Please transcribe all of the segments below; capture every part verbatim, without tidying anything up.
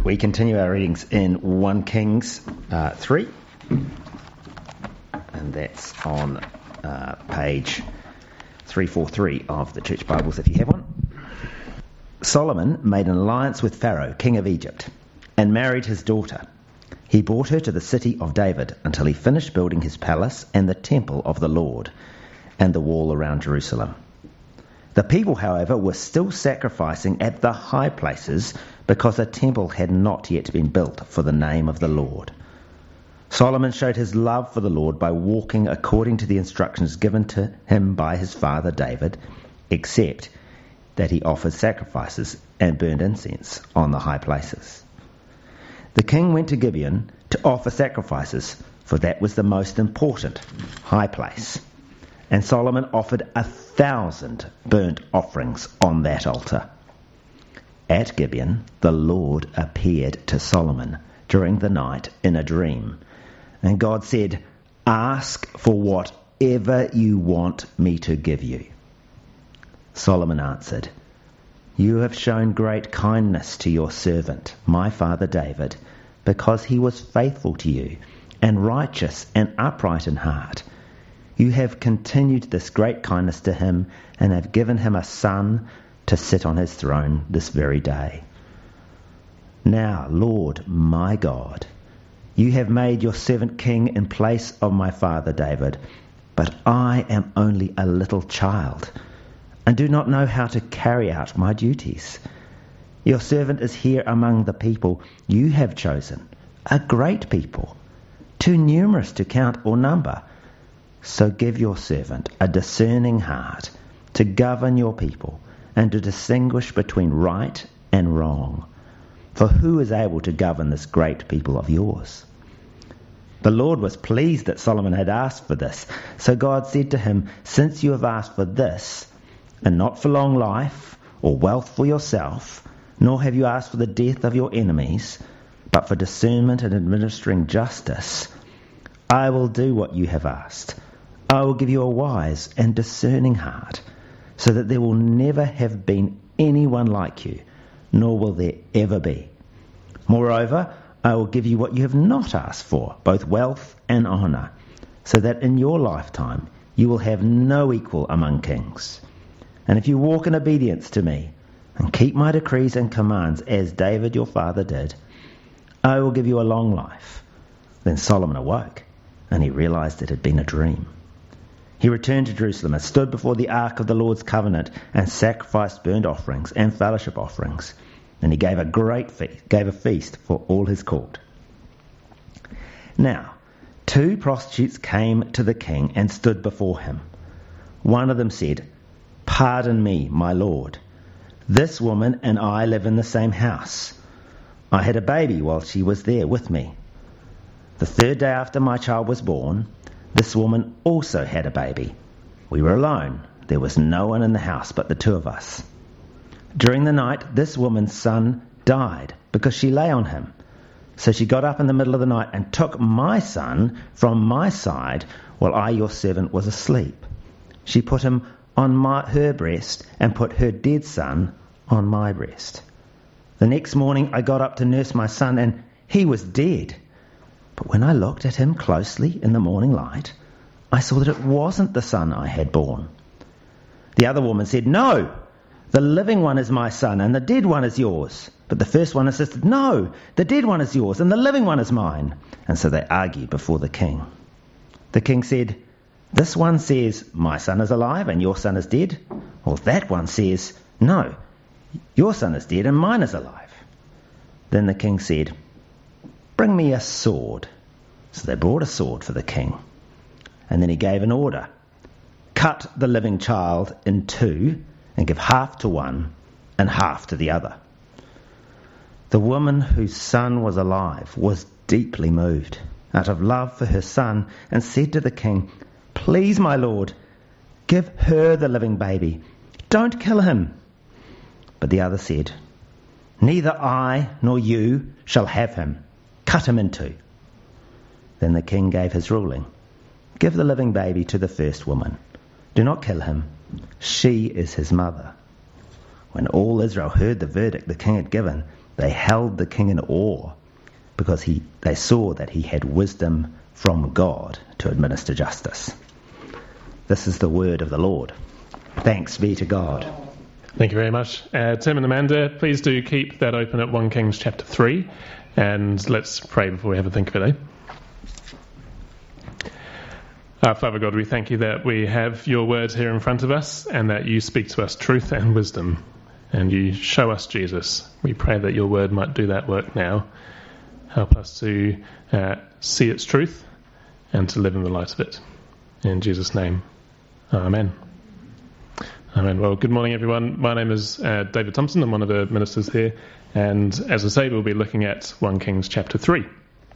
We continue our readings in First Kings uh, three, and that's on uh, page three forty-three of the Church Bibles, if you have one. Solomon made an alliance with Pharaoh, king of Egypt, and married his daughter. He brought her to the city of David until he finished building his palace and the temple of the Lord and the wall around Jerusalem. The people, however, were still sacrificing at the high places because a temple had not yet been built for the name of the Lord. Solomon showed his love for the Lord by walking according to the instructions given to him by his father David, except that he offered sacrifices and burned incense on the high places. The king went to Gibeon to offer sacrifices, for that was the most important high place. And Solomon offered a thousand burnt offerings on that altar. At Gibeon, the Lord appeared to Solomon during the night in a dream. And God said, "Ask for whatever you want me to give you." Solomon answered, "You have shown great kindness to your servant, my father David, because he was faithful to you and righteous and upright in heart. You have continued this great kindness to him and have given him a son to sit on his throne this very day. Now, Lord my God, you have made your servant king in place of my father David, but I am only a little child and do not know how to carry out my duties. Your servant is here among the people you have chosen, a great people, too numerous to count or number. So give your servant a discerning heart to govern your people and to distinguish between right and wrong. For who is able to govern this great people of yours?" The Lord was pleased that Solomon had asked for this. So God said to him, "Since you have asked for this, and not for long life or wealth for yourself, nor have you asked for the death of your enemies, but for discernment and administering justice, I will do what you have asked. I will give you a wise and discerning heart, so that there will never have been anyone like you, nor will there ever be. Moreover, I will give you what you have not asked for, both wealth and honour, so that in your lifetime you will have no equal among kings. And if you walk in obedience to me, and keep my decrees and commands as David your father did, I will give you a long life." Then Solomon awoke, and he realized it had been a dream. He returned to Jerusalem and stood before the ark of the Lord's covenant and sacrificed burnt offerings and fellowship offerings. And he gave a great feast, gave a feast for all his court. Now, two prostitutes came to the king and stood before him. One of them said, "Pardon me, my lord. This woman and I live in the same house. I had a baby while she was there with me. The third day after my child was born, this woman also had a baby. We were alone. There was no one in the house but the two of us. During the night, this woman's son died because she lay on him. So she got up in the middle of the night and took my son from my side while I, your servant, was asleep. She put him on my, her breast and put her dead son on my breast. The next morning I got up to nurse my son, and he was dead. But when I looked at him closely in the morning light, I saw that it wasn't the son I had born." The other woman said, "No, the living one is my son, and the dead one is yours." But the first one insisted, "No, the dead one is yours, and the living one is mine." And so they argued before the king. The king said, "This one says, 'My son is alive, and your son is dead.' Well, that one says, 'No, your son is dead, and mine is alive.'" Then the king said, "Bring me a sword." So they brought a sword for the king. And then he gave an order. "Cut the living child in two and give half to one and half to the other." The woman whose son was alive was deeply moved out of love for her son and said to the king, "Please, my lord, give her the living baby. Don't kill him." But the other said, "Neither I nor you shall have him. Cut him in two." Then the king gave his ruling. "Give the living baby to the first woman. Do not kill him. She is his mother." When all Israel heard the verdict the king had given, They held the king in awe because he, they saw that he had wisdom from God to administer justice. This is the word of the Lord. Thanks be to God. Thank you very much. Uh, Tim and Amanda, please do keep that open at First Kings chapter three, and let's pray before we have a think of it, eh? Uh, Father God, we thank you that we have your words here in front of us and that you speak to us truth and wisdom and you show us Jesus. We pray that your word might do that work now. Help us to uh, see its truth and to live in the light of it. In Jesus' name, amen. Amen. Well, good morning, everyone. My name is uh, David Thompson. I'm one of the ministers here. And as I say, we'll be looking at First Kings chapter three.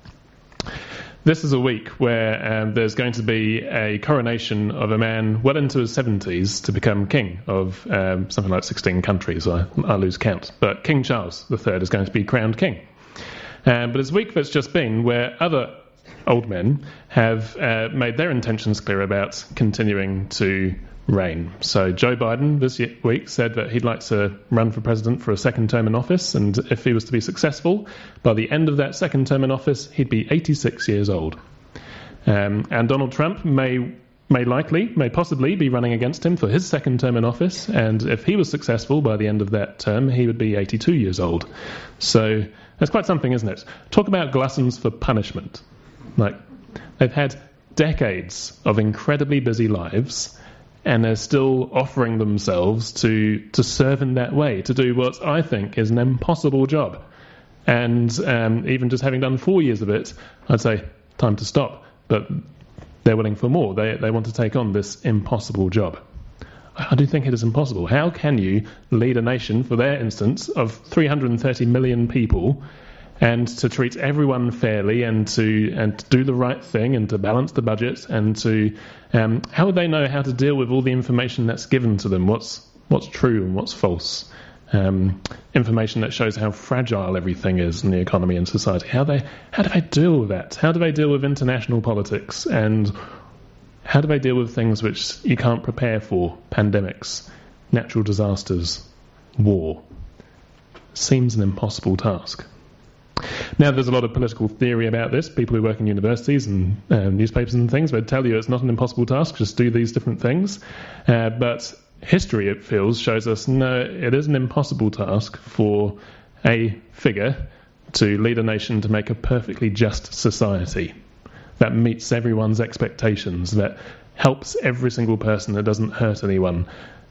This is a week where um, there's going to be a coronation of a man well into his seventies to become king of um, something like sixteen countries. I, I lose count. But King Charles the Third is going to be crowned king. Um, but it's a week that's just been where other old men have uh, made their intentions clear about continuing to reign. So Joe Biden this week said that he'd like to run for president for a second term in office, and if he was to be successful, by the end of that second term in office, he'd be eighty-six years old. Um, and Donald Trump may may likely, may possibly be running against him for his second term in office, and if he was successful by the end of that term, he would be eighty-two years old. So that's quite something, isn't it? Talk about gluttons for punishment. Like, they've had decades of incredibly busy lives, and they're still offering themselves to, to serve in that way, to do what I think is an impossible job. And um, even just having done four years of it, I'd say, time to stop. But they're willing for more. They they want to take on this impossible job. I do think it is impossible. How can you lead a nation, for their instance, of three hundred thirty million people, and to treat everyone fairly and to and to do the right thing and to balance the budget and to um, how would they know how to deal with all the information that's given to them? What's what's true and what's false? Um, information that shows how fragile everything is in the economy and society. How they how do they deal with that? How do they deal with international politics? And how do they deal with things which you can't prepare for? Pandemics, natural disasters, war. Seems an impossible task. Now, there's a lot of political theory about this. People who work in universities and uh, newspapers and things would tell you it's not an impossible task, just do these different things. Uh, but history, it feels, shows us no, it is an impossible task for a figure to lead a nation to make a perfectly just society that meets everyone's expectations, that helps every single person, that doesn't hurt anyone.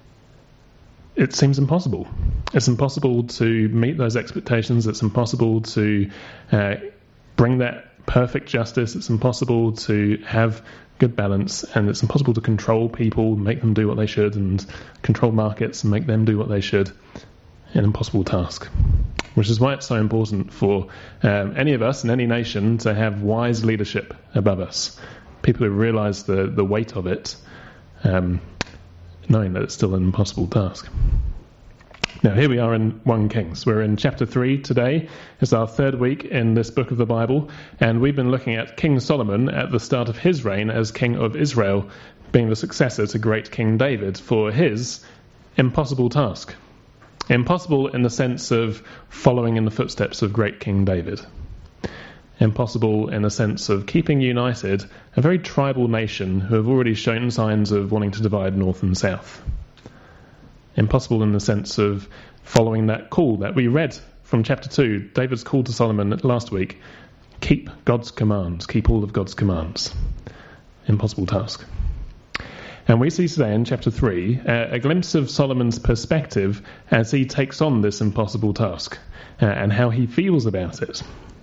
It seems impossible. It's impossible to meet those expectations. It's impossible to uh, bring that perfect justice. It's impossible to have good balance, and it's impossible to control people, make them do what they should, and control markets and make them do what they should. An impossible task. Which is why it's so important for um, any of us in any nation to have wise leadership above us. People who realise the, the weight of it, um, knowing that it's still an impossible task. Now, here we are in First Kings. We're in chapter three today. It's our third week in this book of the Bible, and we've been looking at King Solomon at the start of his reign as king of Israel, being the successor to great King David for his impossible task. Impossible in the sense of following in the footsteps of great King David. Impossible in the sense of keeping united a very tribal nation who have already shown signs of wanting to divide north and south. Impossible in the sense of following that call that we read from chapter two, David's call to Solomon last week. Keep God's commands, keep all of God's commands. Impossible task. And we see today in chapter three uh, a glimpse of Solomon's perspective as he takes on this impossible task uh, and how he feels about it.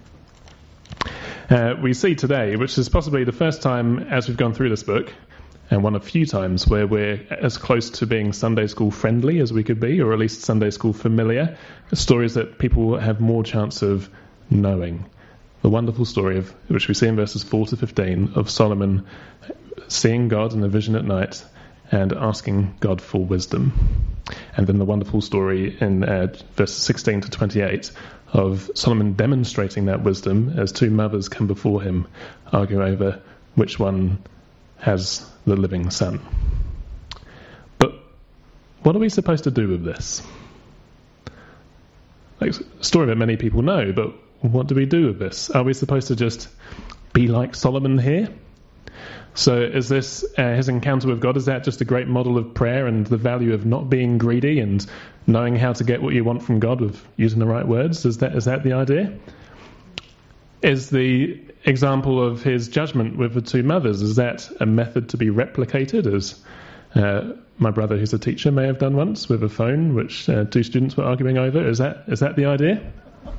Uh, we see today, which is possibly the first time as we've gone through this book, and one of few times where we're as close to being Sunday school friendly as we could be, or at least Sunday school familiar, stories that people have more chance of knowing. The wonderful story of which we see in verses four to fifteen of Solomon seeing God in a vision at night and asking God for wisdom. And then the wonderful story in uh, verses sixteen to twenty-eight of Solomon demonstrating that wisdom as two mothers come before him, arguing over which one has the living son. But what are we supposed to do with this? like a story that many people know, but what do we do with this? Are we supposed to just be like Solomon here? So is this uh, his encounter with God, is that just a great model of prayer and the value of not being greedy and knowing how to get what you want from God with using the right words? Is that is that the idea? Is the example of his judgment with the two mothers, is that a method to be replicated, as uh, my brother who's a teacher may have done once with a phone which uh, two students were arguing over? Is that is that the idea?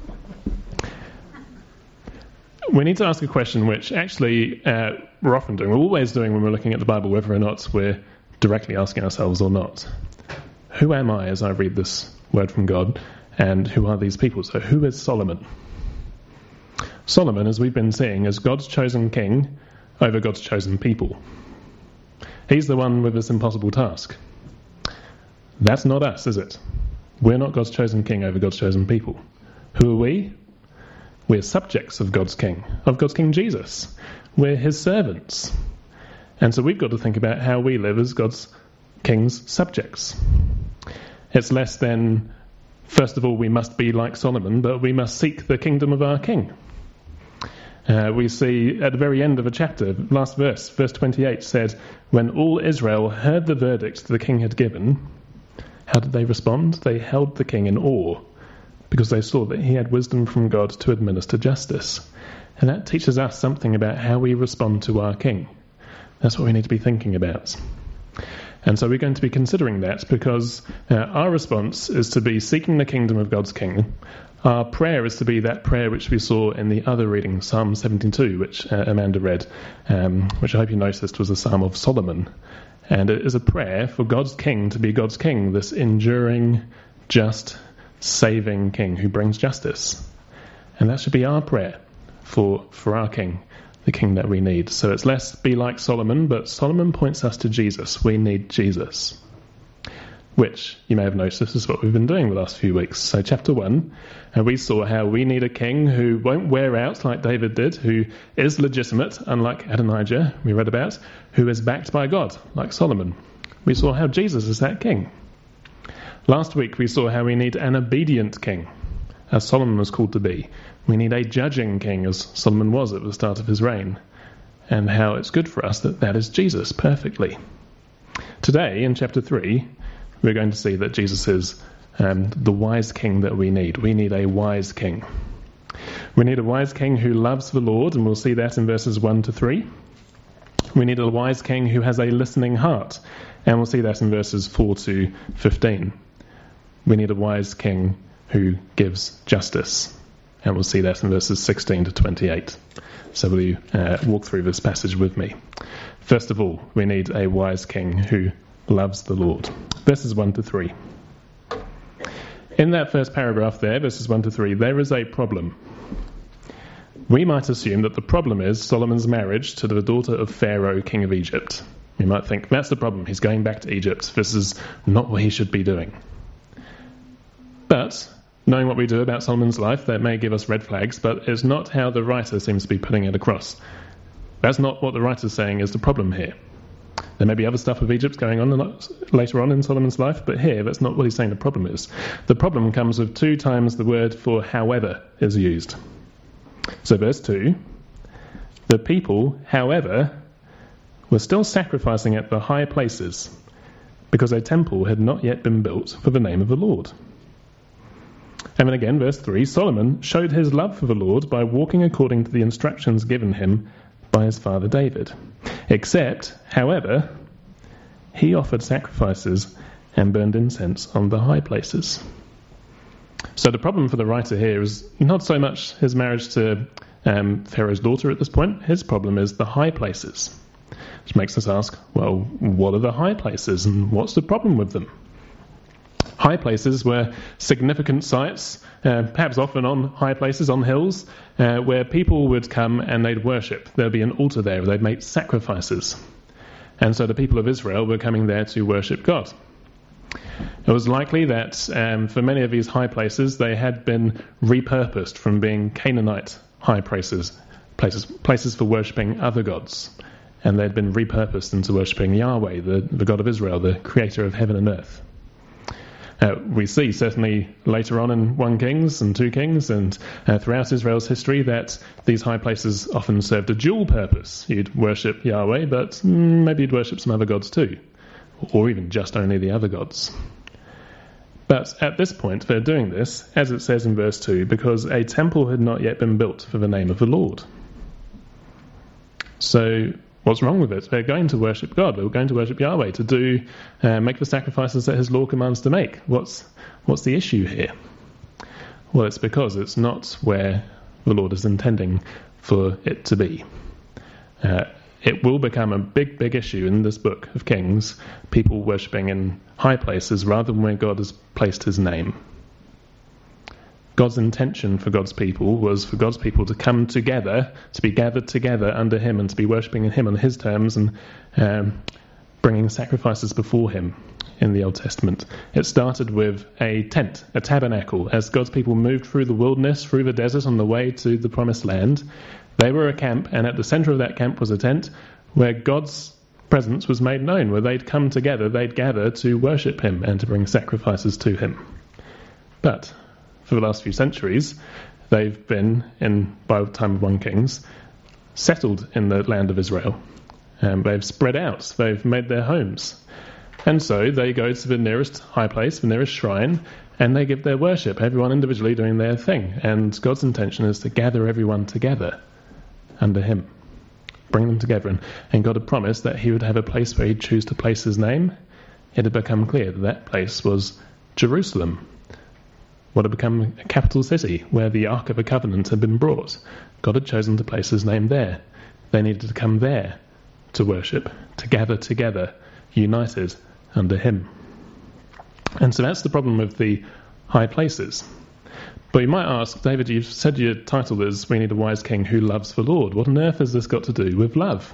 We need to ask a question which actually uh, we're often doing, we're always doing when we're looking at the Bible, whether or not we're directly asking ourselves or not. Who am I as I read this word from God, and who are these people? So who is Solomon? Solomon, as we've been seeing, is God's chosen king over God's chosen people. He's the one with this impossible task. That's not us, is it? We're not God's chosen king over God's chosen people. Who are we? We're subjects of God's king, of God's King Jesus. We're his servants. And so we've got to think about how we live as God's king's subjects. It's less than, first of all, we must be like Solomon, but we must seek the kingdom of our king. Uh, we see at the very end of a chapter, last verse, verse twenty-eight said, when all Israel heard the verdict the king had given, how did they respond? They held the king in awe, because they saw that he had wisdom from God to administer justice. And that teaches us something about how we respond to our king. That's what we need to be thinking about. And so we're going to be considering that, because uh, our response is to be seeking the kingdom of God's king. Our prayer is to be that prayer which we saw in the other reading, Psalm seventy-two, which uh, Amanda read, um, which I hope you noticed was a psalm of Solomon. And it is a prayer for God's king to be God's king, this enduring, just, saving king who brings justice. And that should be our prayer for for our king, the king that we need. So it's less be like Solomon, but Solomon points us to Jesus. We need Jesus, which you may have noticed is what we've been doing the last few weeks. So chapter one, and we saw how we need a king who won't wear out like David did, who is legitimate, unlike Adonijah we read about, who is backed by God like Solomon. We saw how Jesus is that king. Last week we saw how we need an obedient king, as Solomon was called to be. We need a judging king, as Solomon was at the start of his reign, and how it's good for us that that is Jesus perfectly. Today, in chapter three, we're going to see that Jesus is um, the wise king that we need. We need a wise king. We need a wise king who loves the Lord, and we'll see that in verses one to three. We need a wise king who has a listening heart, and we'll see that in verses four to fifteen. We need a wise king who gives justice. And we'll see that in verses sixteen to twenty-eight. So will you uh, walk through this passage with me? First of all, we need a wise king who loves the Lord. Verses one to three. In that first paragraph there, verses one to three, there is a problem. We might assume that the problem is Solomon's marriage to the daughter of Pharaoh, king of Egypt. We might think, that's the problem. He's going back to Egypt. This is not what he should be doing. But knowing what we do about Solomon's life, that may give us red flags, but it's not how the writer seems to be putting it across. That's not what the writer's saying is the problem here. There may be other stuff with Egypt going on later on in Solomon's life, but here that's not what he's saying the problem is. The problem comes with two times the word for however is used. So verse two, the people, however, were still sacrificing at the high places because a temple had not yet been built for the name of the Lord. And then again, verse three, Solomon showed his love for the Lord by walking according to the instructions given him by his father David. Except, however, he offered sacrifices and burned incense on the high places. So the problem for the writer here is not so much his marriage to um, Pharaoh's daughter at this point. His problem is the high places, which makes us ask, well, what are the high places and what's the problem with them? High places were significant sites, uh, perhaps often on high places, on hills, uh, where people would come and they'd worship. There'd be an altar there, they'd make sacrifices. And so the people of Israel were coming there to worship God. It was likely that um, for many of these high places, they had been repurposed from being Canaanite high places, places, places for worshipping other gods. And they'd been repurposed into worshipping Yahweh, the, the God of Israel, the creator of heaven and earth. Uh, we see certainly later on in First Kings and Second Kings and uh, throughout Israel's history that these high places often served a dual purpose. You'd worship Yahweh, but mm, maybe you'd worship some other gods too, or even just only the other gods. But at this point they're doing this, as it says in verse two, because a temple had not yet been built for the name of the Lord. So what's wrong with it? They're going to worship God. They're going to worship Yahweh, to do, uh, make the sacrifices that his law commands to make. What's, what's the issue here? Well, it's because it's not where the Lord is intending for it to be. Uh, it will become a big, big issue in this book of Kings, people worshipping in high places rather than where God has placed his name. God's intention for God's people was for God's people to come together, to be gathered together under him and to be worshipping in him on his terms and um, bringing sacrifices before him in the Old Testament. It started with a tent, a tabernacle. As God's people moved through the wilderness, through the desert on the way to the promised land, they were a camp, and at the centre of that camp was a tent where God's presence was made known, where they'd come together, they'd gather to worship him and to bring sacrifices to him. But for the last few centuries, they've been, in by the time of First Kings, settled in the land of Israel. Um, they've spread out. They've made their homes. And so they go to the nearest high place, the nearest shrine, and they give their worship, everyone individually doing their thing. And God's intention is to gather everyone together under him, bring them together. And, and God had promised that he would have a place where he'd choose to place his name. It had become clear that that place was Jerusalem, what had become a capital city where the Ark of the Covenant had been brought. God had chosen to place his name there. They needed to come there to worship, to gather together, united under him. And so that's the problem with the high places. But you might ask, David, you've said your title is We Need a Wise King Who Loves the Lord. What on earth has this got to do with love?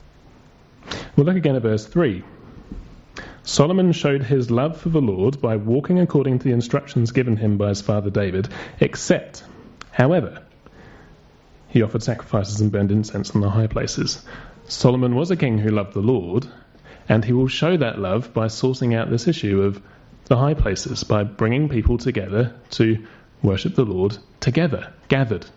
Well, look again at verse three. Solomon showed his love for the Lord by walking according to the instructions given him by his father David, except, however, he offered sacrifices and burned incense on the high places. Solomon was a king who loved the Lord, and he will show that love by sorting out this issue of the high places, by bringing people together to worship the Lord together, gathered.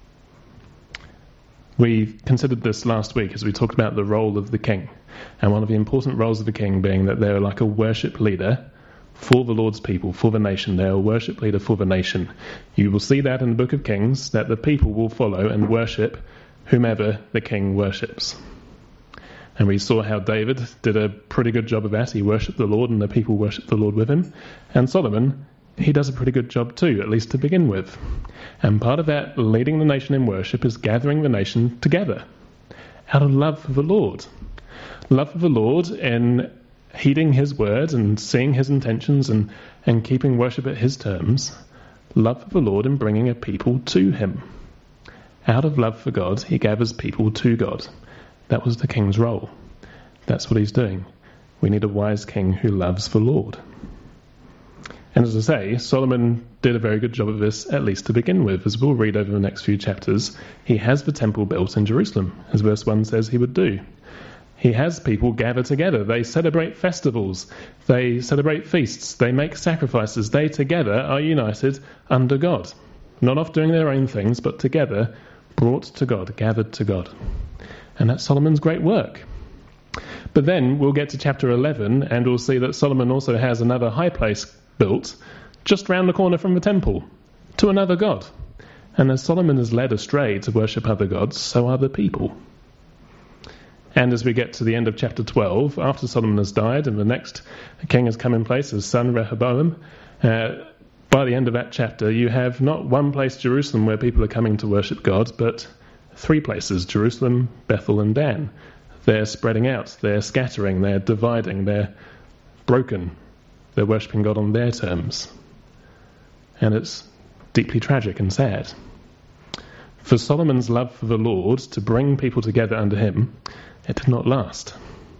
We considered this last week as we talked about the role of the king. And one of the important roles of the king being that they're like a worship leader for the Lord's people, for the nation. They're a worship leader for the nation. You will see that in the book of Kings, that the people will follow and worship whomever the king worships. And we saw how David did a pretty good job of that. He worshipped the Lord and the people worshipped the Lord with him. And Solomon, he does a pretty good job too, at least to begin with. And part of that leading the nation in worship is gathering the nation together out of love for the Lord. Love for the Lord in heeding his word and seeing his intentions and, and keeping worship at his terms. Love for the Lord in bringing a people to him. Out of love for God, he gathers people to God. That was the king's role. That's what he's doing. We need a wise king who loves the Lord. And as I say, Solomon did a very good job of this, at least to begin with. As we'll read over the next few chapters, he has the temple built in Jerusalem, as verse one says he would do. He has people gather together. They celebrate festivals. They celebrate feasts. They make sacrifices. They together are united under God. Not off doing their own things, but together brought to God, gathered to God. And that's Solomon's great work. But then we'll get to chapter eleven and we'll see that Solomon also has another high place built just round the corner from the temple to another god. And as Solomon is led astray to worship other gods, so are the people. And as we get to the end of chapter twelve, after Solomon has died and the next king has come in place, his son Rehoboam, uh, by the end of that chapter you have not one place, Jerusalem, where people are coming to worship God, but three places, Jerusalem, Bethel and Dan. They're spreading out, they're scattering, they're dividing, they're broken. They're worshipping God on their terms. And it's deeply tragic and sad. For Solomon's love for the Lord to bring people together under him, it did not last.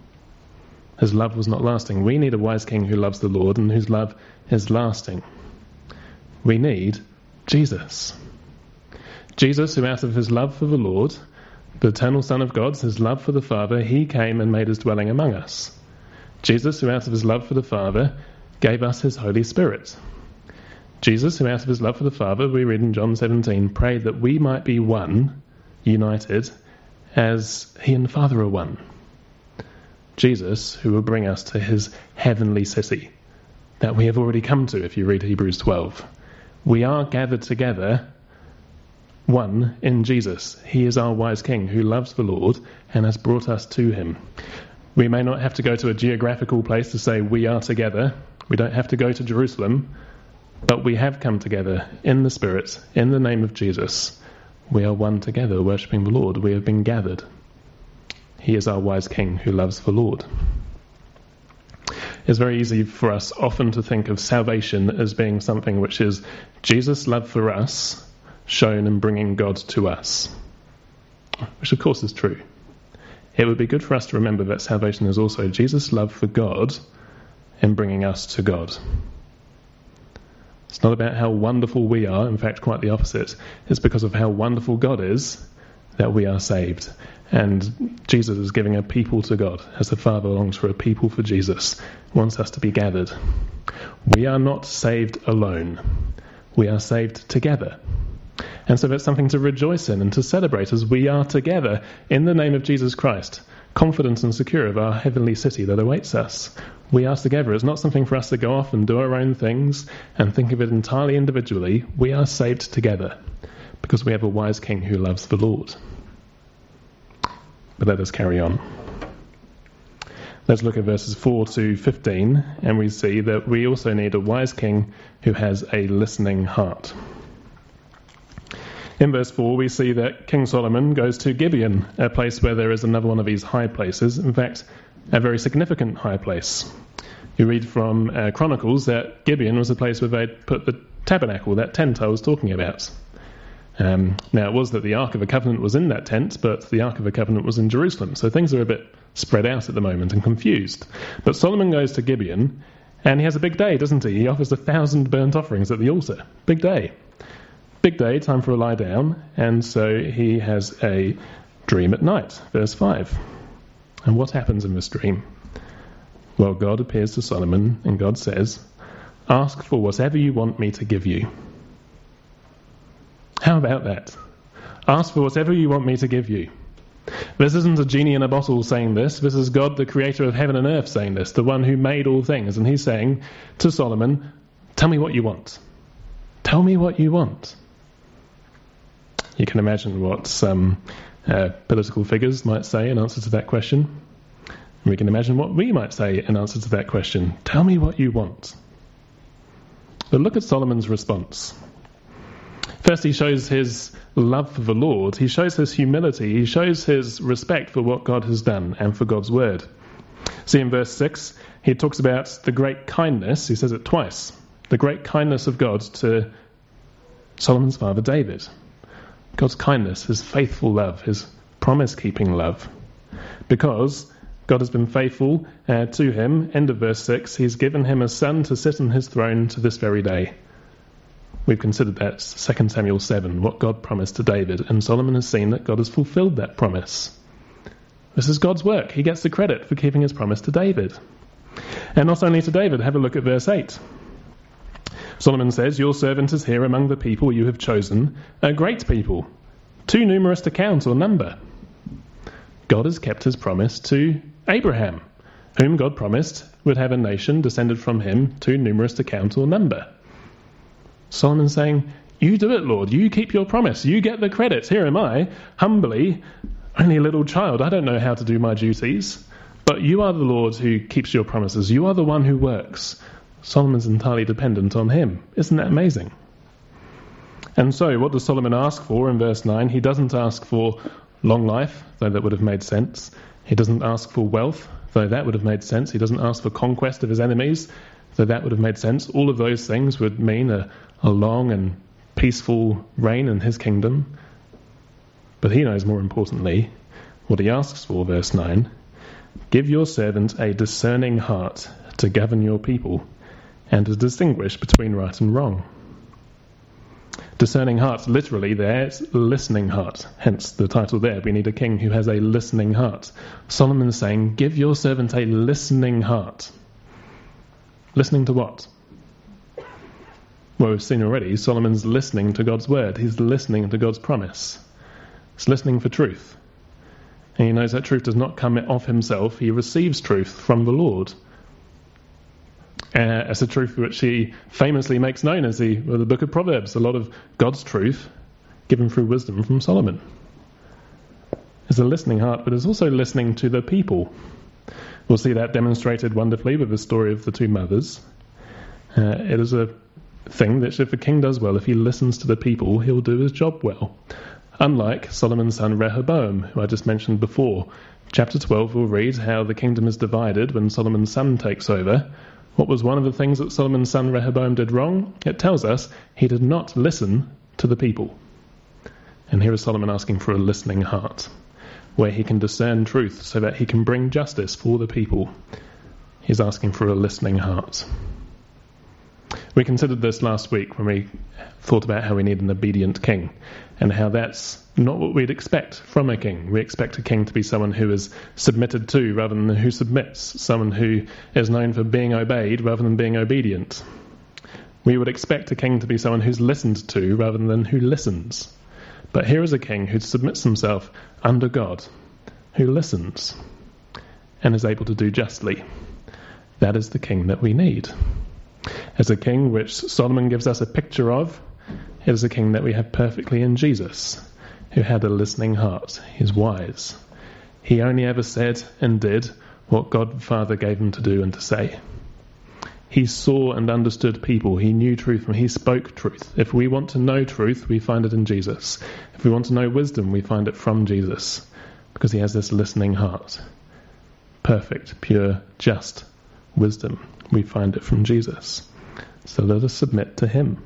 His love was not lasting. We need a wise king who loves the Lord and whose love is lasting. We need Jesus. Jesus, who out of his love for the Lord, the eternal Son of God, his love for the Father, he came and made his dwelling among us. Jesus, who out of his love for the Father, gave us his Holy Spirit. Jesus, who out of his love for the Father, we read in John seventeen, prayed that we might be one, united, as he and the Father are one. Jesus, who will bring us to his heavenly city, that we have already come to if you read Hebrews twelve. We are gathered together, one in Jesus. He is our wise King who loves the Lord and has brought us to him. We may not have to go to a geographical place to say we are together. We don't have to go to Jerusalem, but we have come together in the Spirit, in the name of Jesus. We are one together, worshipping the Lord. We have been gathered. He is our wise King who loves the Lord. It's very easy for us often to think of salvation as being something which is Jesus' love for us shown in bringing God to us, which of course is true. It would be good for us to remember that salvation is also Jesus' love for God in bringing us to God. It's not about how wonderful we are, in fact quite the opposite. It's because of how wonderful God is that we are saved. And Jesus is giving a people to God, as the Father longs for a people for Jesus, wants us to be gathered. We are not saved alone. We are saved together. And so that's something to rejoice in and to celebrate as we are together in the name of Jesus Christ, confident and secure of our heavenly city that awaits us. We are together. It's not something for us to go off and do our own things and think of it entirely individually. We are saved together because we have a wise King who loves the Lord. But let us carry on. Let's look at verses four to fifteen, and we see that we also need a wise king who has a listening heart. In verse four, we see that King Solomon goes to Gibeon, a place where there is another one of these high places, in fact, a very significant high place. You read from uh, Chronicles that Gibeon was a place where they'd put the tabernacle, that tent I was talking about. Um, now, it was that the Ark of the Covenant was in that tent, but the Ark of the Covenant was in Jerusalem, so things are a bit spread out at the moment and confused. But Solomon goes to Gibeon, and he has a big day, doesn't he? He offers a thousand burnt offerings at the altar. Big day. Big day, time for a lie down, and so he has a dream at night, verse five. And what happens in this dream? Well, God appears to Solomon, and God says, "Ask for whatever you want me to give you." How about that? Ask for whatever you want me to give you. This isn't a genie in a bottle saying this. This is God, the creator of heaven and earth, saying this, the one who made all things. And he's saying to Solomon, tell me what you want. Tell me what you want. You can imagine what some uh, political figures might say in answer to that question. And we can imagine what we might say in answer to that question. Tell me what you want. But look at Solomon's response. First, he shows his love for the Lord. He shows his humility. He shows his respect for what God has done and for God's word. See, in verse six, he talks about the great kindness. He says it twice. The great kindness of God to Solomon's father David. God's kindness, his faithful love, his promise-keeping love. Because God has been faithful uh, to him, end of verse six, he's given him a son to sit on his throne to this very day. We've considered that Second Samuel seven, what God promised to David, and Solomon has seen that God has fulfilled that promise. This is God's work. He gets the credit for keeping his promise to David. And not only to David, have a look at verse eight. Solomon says, "Your servant is here among the people you have chosen, a great people, too numerous to count or number." God has kept his promise to Abraham, whom God promised would have a nation descended from him, too numerous to count or number. Solomon's saying, you do it, Lord. You keep your promise. You get the credit. Here am I, humbly, only a little child. I don't know how to do my duties. But you are the Lord who keeps your promises. You are the one who works. Solomon's entirely dependent on him. Isn't that amazing? And so, what does Solomon ask for in verse nine? He doesn't ask for long life, though that would have made sense. He doesn't ask for wealth, though that would have made sense. He doesn't ask for conquest of his enemies, though that would have made sense. All of those things would mean a, a long and peaceful reign in his kingdom. But he knows more importantly what he asks for, verse nine. Give your servant a discerning heart to govern your people and to distinguish between right and wrong. Discerning heart, literally there, it's listening heart. Hence the title there. We need a king who has a listening heart. Solomon's saying, give your servant a listening heart. Listening to what? Well, we've seen already, Solomon's listening to God's word. He's listening to God's promise. He's listening for truth. And he knows that truth does not come of himself. He receives truth from the Lord. Uh, as a truth which he famously makes known as the, well, the book of Proverbs. A lot of God's truth given through wisdom from Solomon. There's a listening heart, but there's also listening to the people. We'll see that demonstrated wonderfully with the story of the two mothers. Uh, it is a thing that if a king does well, if he listens to the people, he'll do his job well. Unlike Solomon's son Rehoboam, who I just mentioned before. Chapter twelve will read how the kingdom is divided when Solomon's son takes over. What was one of the things that Solomon's son Rehoboam did wrong? It tells us he did not listen to the people. And here is Solomon asking for a listening heart, where he can discern truth so that he can bring justice for the people. He's asking for a listening heart. We considered this last week when we thought about how we need an obedient king and how that's not what we'd expect from a king. We expect a king to be someone who is submitted to rather than who submits, someone who is known for being obeyed rather than being obedient. We would expect a king to be someone who's listened to rather than who listens. But here is a king who submits himself under God, who listens and is able to do justly. That is the king that we need. As a king which Solomon gives us a picture of, it is a king that we have perfectly in Jesus, who had a listening heart. He's wise. He only ever said and did what God the Father gave him to do and to say. He saw and understood people. He knew truth and he spoke truth. If we want to know truth, we find it in Jesus. If we want to know wisdom, we find it from Jesus, because he has this listening heart. Perfect, pure, just wisdom. We find it from Jesus. So let us submit to him.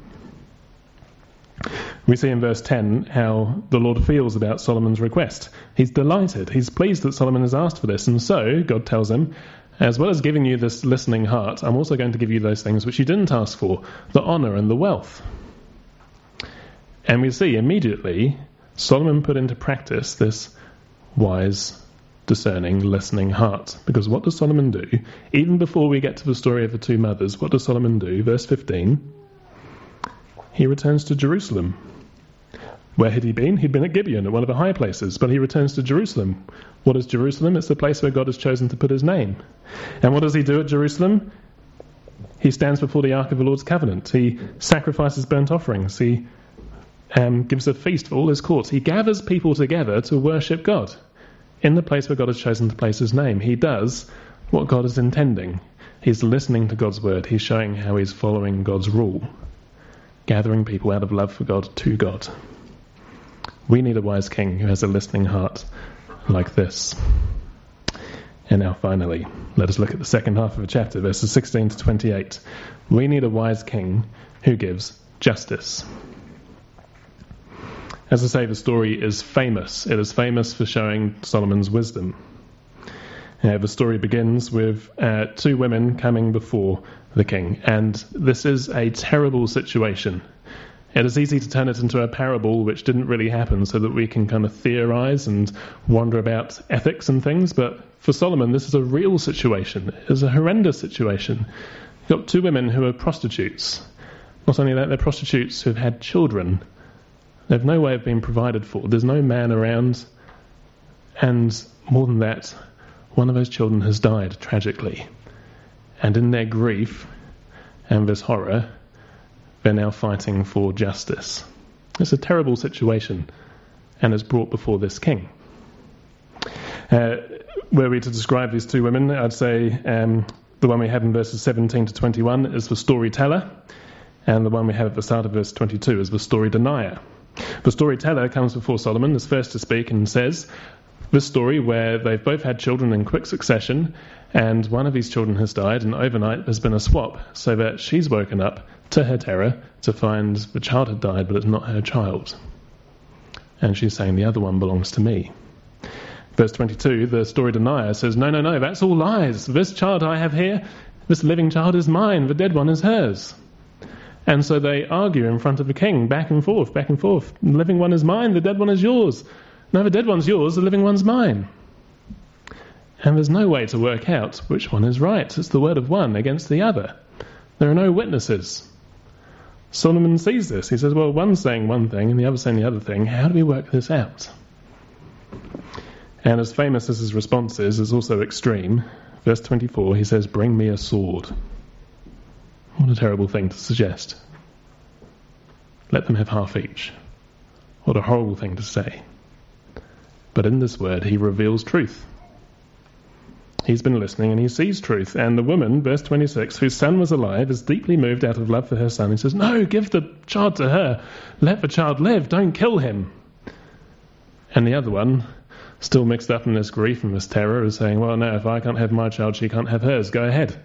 We see in verse ten how the Lord feels about Solomon's request. He's delighted. He's pleased that Solomon has asked for this. And so God tells him, as well as giving you this listening heart, I'm also going to give you those things which you didn't ask for, the honour and the wealth. And we see immediately Solomon put into practice this wise, discerning, listening heart. Because what does Solomon do? Even before we get to the story of the two mothers, what does Solomon do? Verse fifteen, he returns to Jerusalem. Where had he been? He'd been at Gibeon, at one of the high places, but he returns to Jerusalem. What is Jerusalem? It's the place where God has chosen to put his name. And what does he do at Jerusalem? He stands before the Ark of the Lord's covenant. He sacrifices burnt offerings. He um, gives a feast for all his courts. He gathers people together to worship God in the place where God has chosen to place his name. He does what God is intending. He's listening to God's word. He's showing how he's following God's rule, gathering people out of love for God to God. We need a wise king who has a listening heart like this. And now finally, let us look at the second half of the chapter, verses sixteen to twenty-eight. We need a wise king who gives justice. As I say, the story is famous. It is famous for showing Solomon's wisdom. Uh, the story begins with uh, two women coming before the king. And this is a terrible situation. It is easy to turn it into a parable which didn't really happen so that we can kind of theorize and wonder about ethics and things. But for Solomon, this is a real situation. It is a horrendous situation. You've got two women who are prostitutes. Not only that, they're prostitutes who have had children. They have no way of being provided for. There's no man around. And more than that, one of those children has died tragically. And in their grief and this horror, they're now fighting for justice. It's a terrible situation and is brought before this king. Uh, were we to describe these two women, I'd say um, the one we have in verses seventeen to twenty-one is the storyteller, and the one we have at the start of verse twenty-two is the story denier. The storyteller comes before Solomon, is first to speak, and says this story where they've both had children in quick succession, and one of these children has died, and overnight there's been a swap, so that she's woken up to her terror to find the child had died, but it's not her child. And she's saying, the other one belongs to me. Verse twenty-two, the story denier says, no, no, no, that's all lies. This child I have here, this living child is mine, the dead one is hers. And so they argue in front of the king, back and forth, back and forth. The living one is mine, the dead one is yours. No, the dead one's yours, the living one's mine. And there's no way to work out which one is right. It's the word of one against the other. There are no witnesses. Solomon sees this. He says, well, one's saying one thing and the other's saying the other thing. How do we work this out? And as famous as his response is, is also extreme. Verse twenty-four, he says, bring me a sword. What a terrible thing to suggest. Let them have half each. What a horrible thing to say. But in this word, he reveals truth. He's been listening and he sees truth. And the woman, verse twenty-six, whose son was alive, is deeply moved out of love for her son. He says, no, give the child to her. Let the child live. Don't kill him. And the other one, still mixed up in this grief and this terror, is saying, well, no, if I can't have my child, she can't have hers. Go ahead.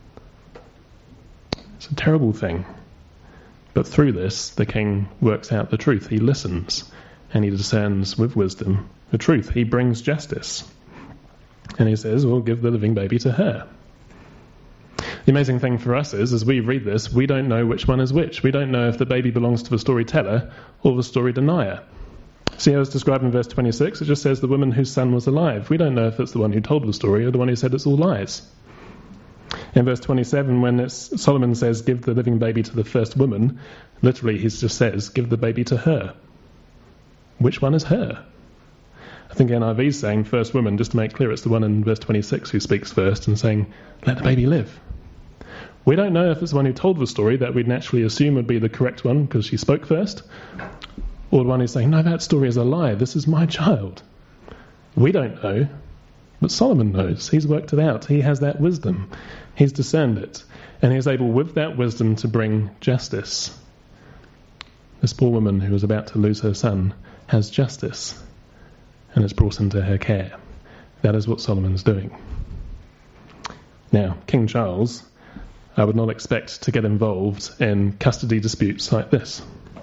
It's a terrible thing. But through this, the king works out the truth. He listens and he discerns with wisdom the truth. He brings justice. And he says, well, give the living baby to her. The amazing thing for us is, as we read this, we don't know which one is which. We don't know if the baby belongs to the storyteller or the story denier. See how it's described in verse twenty-six? It just says the woman whose son was alive. We don't know if it's the one who told the story or the one who said it's all lies. In verse twenty-seven, when it's, Solomon says, give the living baby to the first woman, literally he just says, give the baby to her. Which one is her? I think N I V is saying first woman, just to make clear, it's the one in verse twenty-six who speaks first and saying, let the baby live. We don't know if it's the one who told the story that we'd naturally assume would be the correct one because she spoke first, or the one who's saying, no, that story is a lie, this is my child. We don't know, but Solomon knows. He's worked it out. He has that wisdom. He's discerned it. And he's able with that wisdom to bring justice. This poor woman who was about to lose her son has justice and is brought into her care. That is what Solomon's doing. Now, King Charles, I would not expect to get involved in custody disputes like this.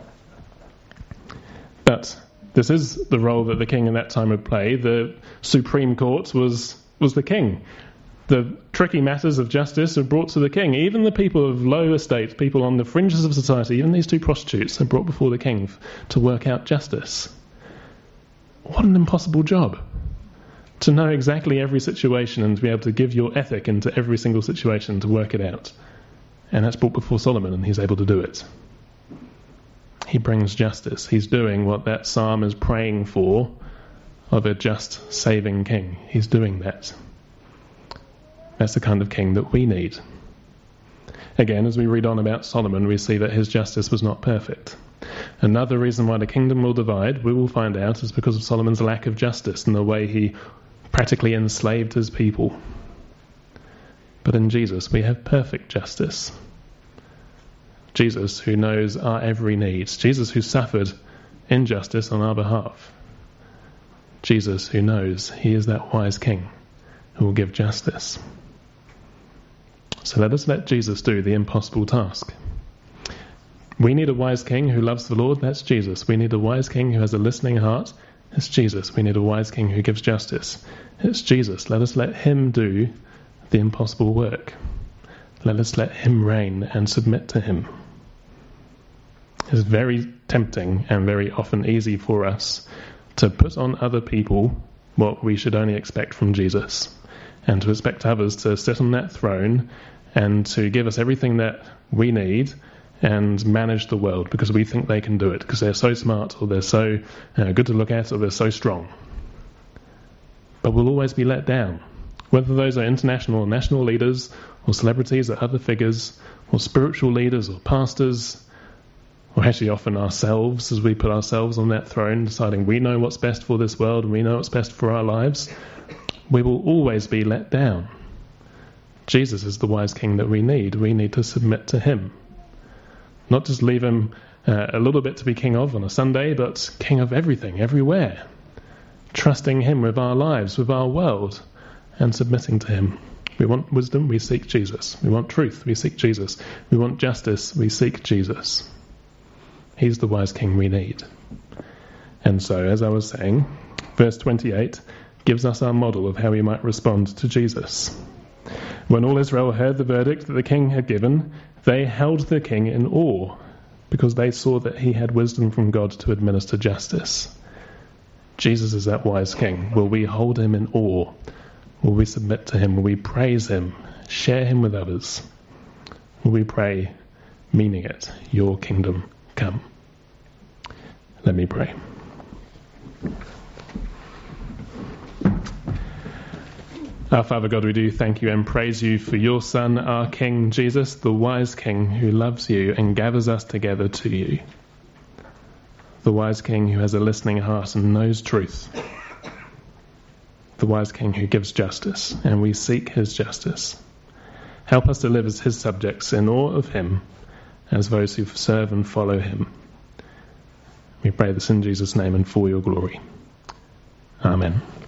But this is the role that the king in that time would play. The Supreme Court was, was the king. The tricky matters of justice are brought to the king. Even the people of low estate, people on the fringes of society, even these two prostitutes, are brought before the king to work out justice. What an impossible job. To know exactly every situation and to be able to give your ethic into every single situation to work it out. And that's brought before Solomon, and he's able to do it. He brings justice. He's doing what that psalm is praying for, of a just, saving king. He's doing that. That's the kind of king that we need. Again, as we read on about Solomon, we see that his justice was not perfect. Another reason why the kingdom will divide, we will find out, is because of Solomon's lack of justice and the way he practically enslaved his people. But in Jesus, we have perfect justice. Jesus, who knows our every need. Jesus, who suffered injustice on our behalf. Jesus, who knows he is that wise king who will give justice. So let us let Jesus do the impossible task. We need a wise king who loves the Lord. That's Jesus. We need a wise king who has a listening heart. It's Jesus. We need a wise king who gives justice. It's Jesus. Let us let him do the impossible work. Let us let him reign and submit to him. It's very tempting and very often easy for us to put on other people what we should only expect from Jesus, and to expect others to sit on that throne and to give us everything that we need and manage the world because we think they can do it, because they're so smart or they're so uh, good to look at or they're so strong. But we'll always be let down. Whether those are international or national leaders or celebrities or other figures or spiritual leaders or pastors, or actually often ourselves as we put ourselves on that throne deciding we know what's best for this world and we know what's best for our lives, we will always be let down. Jesus is the wise king that we need. We need to submit to him. Not just leave him uh, a little bit to be king of on a Sunday, but king of everything, everywhere. Trusting him with our lives, with our world, and submitting to him. We want wisdom, we seek Jesus. We want truth, we seek Jesus. We want justice, we seek Jesus. He's the wise king we need. And so, as I was saying, verse twenty-eight gives us our model of how we might respond to Jesus. When all Israel heard the verdict that the king had given, they held the king in awe, because they saw that he had wisdom from God to administer justice. Jesus is that wise king. Will we hold him in awe? Will we submit to him? Will we praise him? Share him with others? We pray, meaning it, your kingdom come. Let me pray. Our Father God, we do thank you and praise you for your Son, our King Jesus, the wise King who loves you and gathers us together to you. The wise King who has a listening heart and knows truth. The wise King who gives justice, and we seek his justice. Help us to live as his subjects in awe of him, as those who serve and follow him. We pray this in Jesus' name and for your glory. Amen.